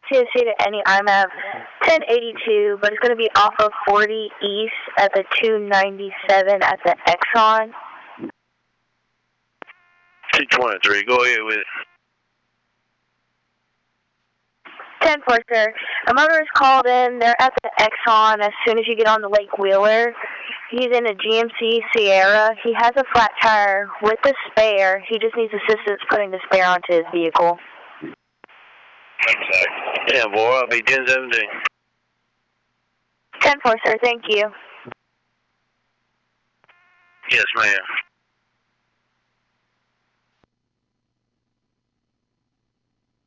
TSC to any IMAV 1082, but it's going to be off of 40 East at the 297 at the Exxon. 223, go ahead with it. 10-4, sir. A motorist called in. They're at the Exxon as soon as you get on the Lake Wheeler. He's in a GMC Sierra. He has a flat tire with a spare. He just needs assistance putting the spare onto his vehicle. Yeah, boy, I'll be 1017. 10-4, sir. Thank you. Yes, ma'am.